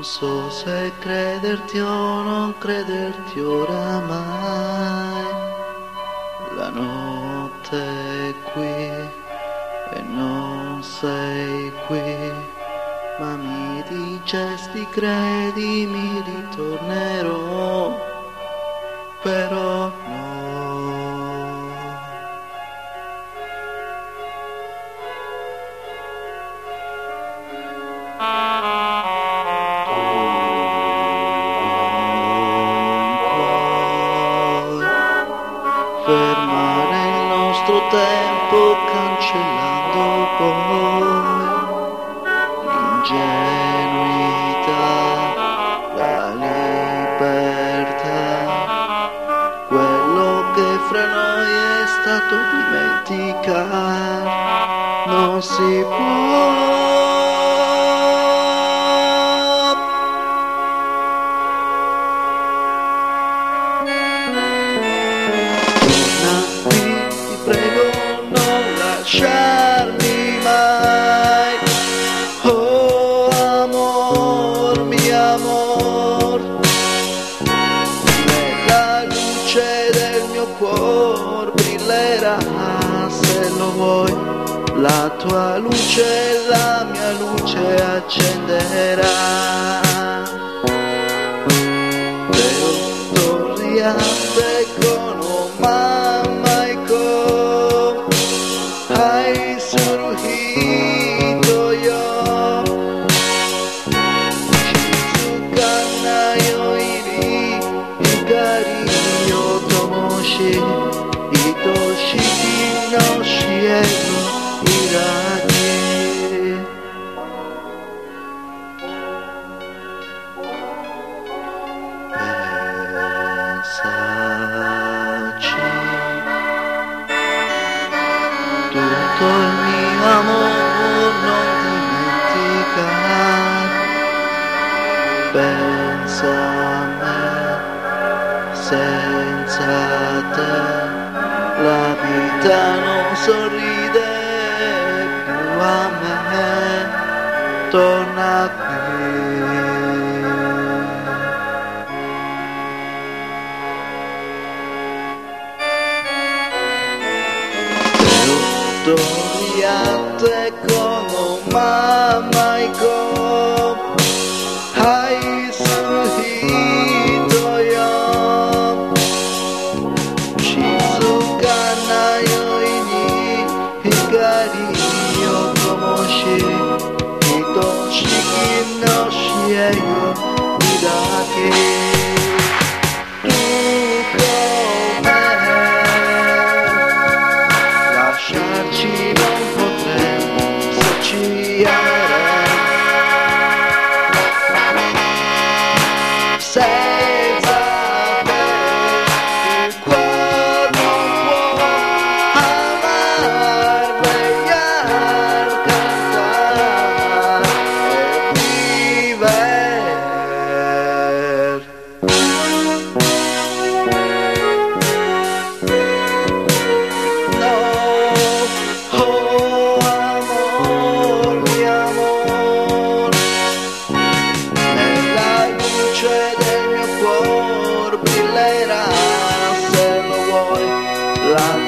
so se crederti o non crederti oramai. La notte è qui e non sei qui, ma mi dicesti credimi ritornerò, però no. Fermare il nostro tempo cancellando poi l'ingenuità, la libertà, quello che fra noi è stato dimenticare non si può. Lasciarmi mai, oh amor, mio amor, nella luce del mio cuore brillerà se lo vuoi, la tua luce, la mia luce accenderà. Torriate con mamma e con hai surgido yo, Shizuka yo iri hikari yo tomoshi, itoshiki no shiero iraki. Tutto il mio amor non dimenticare, pensa a me, senza te la vita non sorride più a me, torna qui. Torriate como mamá y como hay surgido yo, Shizuka yo ni hikari yo tomoshi, itoshiki no shiero iraki. Lasciarci non potremo se ci ameremo, senza te il cuore non può amare, vegliare, cantare e vivere. La